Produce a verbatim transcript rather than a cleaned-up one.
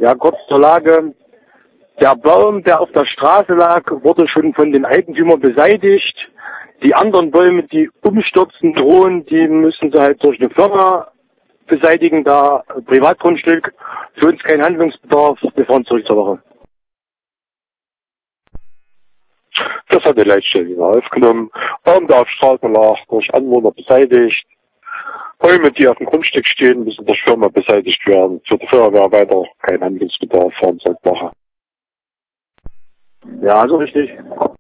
Ja, kurz zur Lage. Der Baum, der auf der Straße lag, wurde schon von den Eigentümern beseitigt. Die anderen Bäume, die umstürzen drohen, die müssen sie halt durch eine Firma beseitigen, da Privatgrundstück. Für uns kein Handlungsbedarf. Wir fahren zurück zur Woche. Das hat die Leitstelle aufgenommen. Baum, der auf Straße lag, durch Anwohner beseitigt. Bäume, die auf dem Grundstück stehen, müssen durch Firma beseitigt werden. Für die Feuerwehr weiter kein Handlungsbedarf, fahren zur Woche. Ja, so richtig.